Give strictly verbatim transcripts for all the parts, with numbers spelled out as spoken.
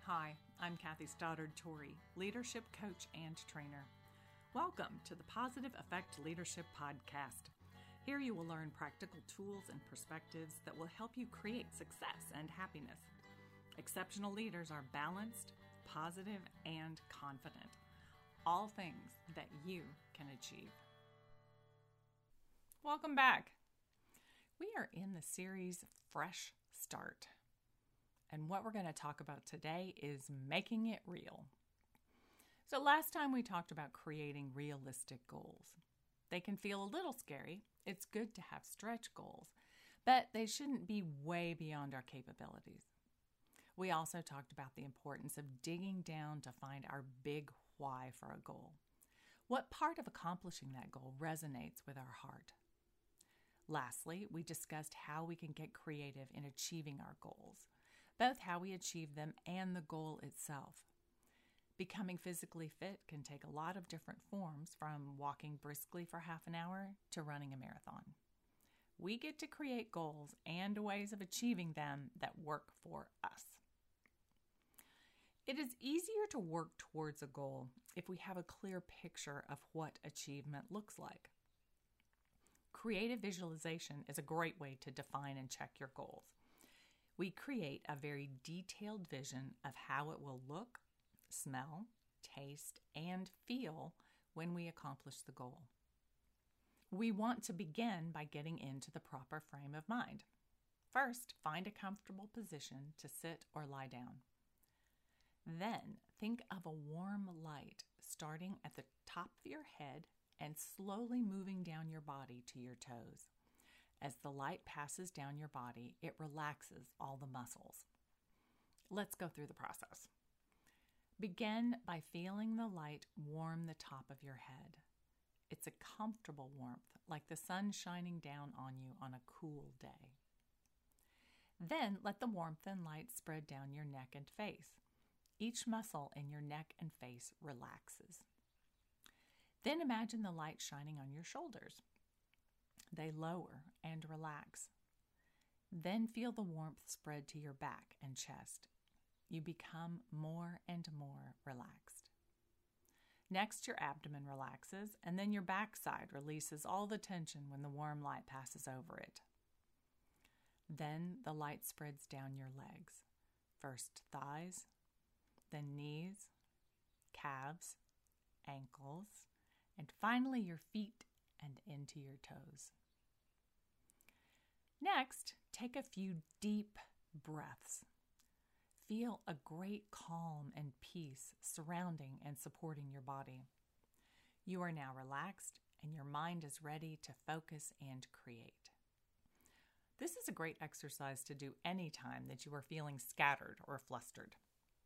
Hi, I'm Kathy Stoddard-Torrey, leadership coach and trainer. Welcome to the Positive Effect Leadership Podcast. Here you will learn practical tools and perspectives that will help you create success and happiness. Exceptional leaders are balanced, positive, and confident. All things that you can achieve. Welcome back. We are in the series Fresh Start. And what we're going to talk about today is making it real. So last time we talked about creating realistic goals. They can feel a little scary. It's good to have stretch goals, but they shouldn't be way beyond our capabilities. We also talked about the importance of digging down to find our big why for a goal. What part of accomplishing that goal resonates with our heart? Lastly, we discussed how we can get creative in achieving our goals, both how we achieve them and the goal itself. Becoming physically fit can take a lot of different forms, from walking briskly for half an hour to running a marathon. We get to create goals and ways of achieving them that work for us. It is easier to work towards a goal if we have a clear picture of what achievement looks like. Creative visualization is a great way to define and check your goals. We create a very detailed vision of how it will look, smell, taste, and feel when we accomplish the goal. We want to begin by getting into the proper frame of mind. First, find a comfortable position to sit or lie down. Then, think of a warm light starting at the top of your head and slowly moving down your body to your toes. As the light passes down your body, it relaxes all the muscles. Let's go through the process. Begin by feeling the light warm the top of your head. It's a comfortable warmth, like the sun shining down on you on a cool day. Then let the warmth and light spread down your neck and face. Each muscle in your neck and face relaxes. Then imagine the light shining on your shoulders. They lower and relax. Then feel the warmth spread to your back and chest. You become more and more relaxed. Next, your abdomen relaxes, and then your backside releases all the tension when the warm light passes over it. Then the light spreads down your legs. First thighs, then knees, calves, ankles, and finally your feet and into your toes. Next, take a few deep breaths. Feel a great calm and peace surrounding and supporting your body. You are now relaxed and your mind is ready to focus and create. This is a great exercise to do anytime that you are feeling scattered or flustered.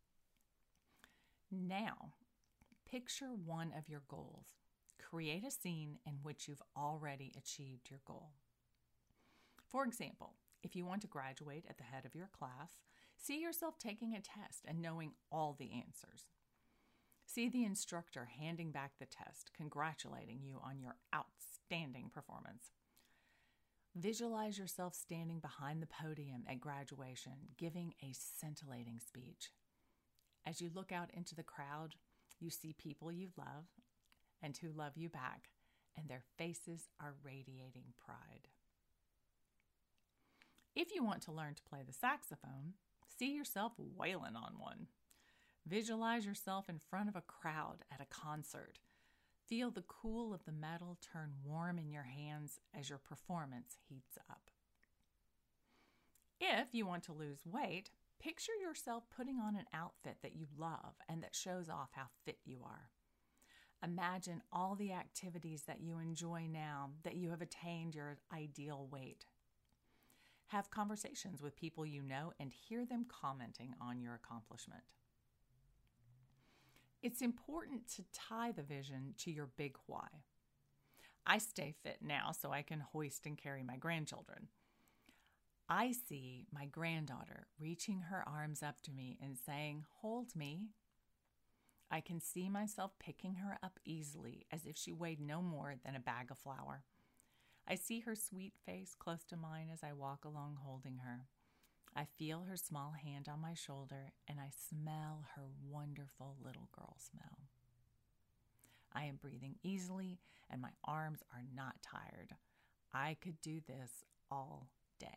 Now, picture one of your goals. Create a scene in which you've already achieved your goal. For example, if you want to graduate at the head of your class, see yourself taking a test and knowing all the answers. See the instructor handing back the test, congratulating you on your outstanding performance. Visualize yourself standing behind the podium at graduation, giving a scintillating speech. As you look out into the crowd, you see people you love and who love you back, and their faces are radiating pride. If you want to learn to play the saxophone, see yourself wailing on one. Visualize yourself in front of a crowd at a concert. Feel the cool of the metal turn warm in your hands as your performance heats up. If you want to lose weight, picture yourself putting on an outfit that you love and that shows off how fit you are. Imagine all the activities that you enjoy now that you have attained your ideal weight. Have conversations with people you know and hear them commenting on your accomplishment. It's important to tie the vision to your big why. I stay fit now so I can hoist and carry my grandchildren. I see my granddaughter reaching her arms up to me and saying, "Hold me." I can see myself picking her up easily as if she weighed no more than a bag of flour. I see her sweet face close to mine as I walk along holding her. I feel her small hand on my shoulder, and I smell her wonderful little girl smell. I am breathing easily, and my arms are not tired. I could do this all day.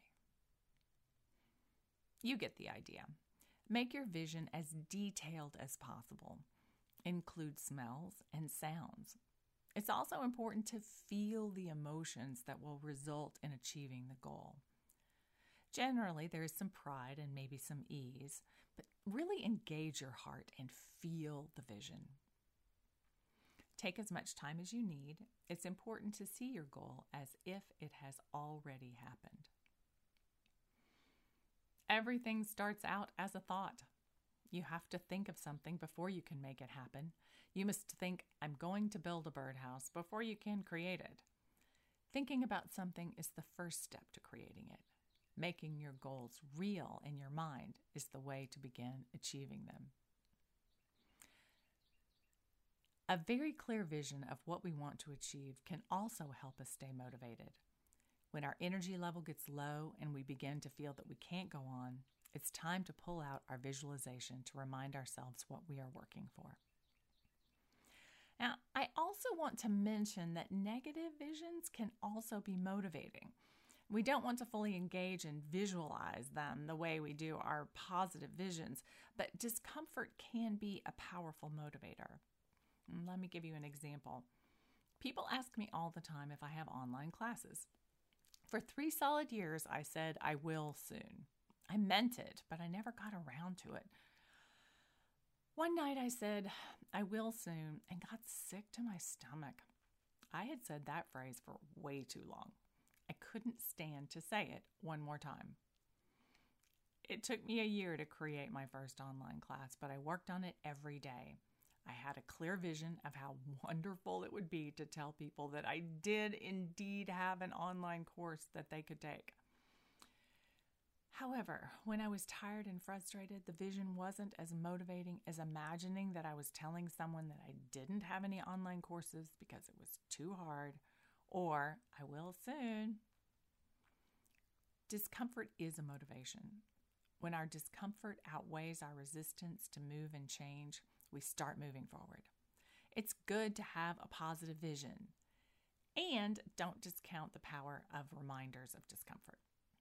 You get the idea. Make your vision as detailed as possible. Include smells and sounds. It's also important to feel the emotions that will result in achieving the goal. Generally, there is some pride and maybe some ease, but really engage your heart and feel the vision. Take as much time as you need. It's important to see your goal as if it has already happened. Everything starts out as a thought. You have to think of something before you can make it happen. You must think, I'm going to build a birdhouse, before you can create it. Thinking about something is the first step to creating it. Making your goals real in your mind is the way to begin achieving them. A very clear vision of what we want to achieve can also help us stay motivated. When our energy level gets low and we begin to feel that we can't go on, it's time to pull out our visualization to remind ourselves what we are working for. Now, I also want to mention that negative visions can also be motivating. We don't want to fully engage and visualize them the way we do our positive visions, but discomfort can be a powerful motivator. Let me give you an example. People ask me all the time if I have online classes. For three solid years, I said I will soon. I meant it, but I never got around to it. One night I said, I will soon, and got sick to my stomach. I had said that phrase for way too long. I couldn't stand to say it one more time. It took me a year to create my first online class, but I worked on it every day. I had a clear vision of how wonderful it would be to tell people that I did indeed have an online course that they could take. However, when I was tired and frustrated, the vision wasn't as motivating as imagining that I was telling someone that I didn't have any online courses because it was too hard, or I will soon. Discomfort is a motivation. When our discomfort outweighs our resistance to move and change, we start moving forward. It's good to have a positive vision, and don't discount the power of reminders of discomfort.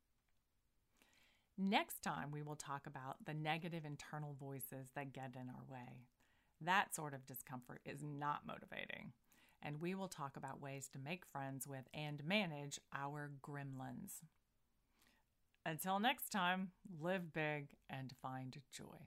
Next time, we will talk about the negative internal voices that get in our way. That sort of discomfort is not motivating, and we will talk about ways to make friends with and manage our gremlins. Until next time, live big and find joy.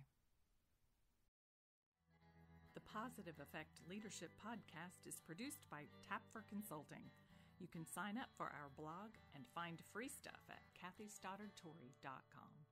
The Positive Effect Leadership Podcast is produced by Tap for Consulting. You can sign up for our blog and find free stuff at kathy stoddard torrey dot com.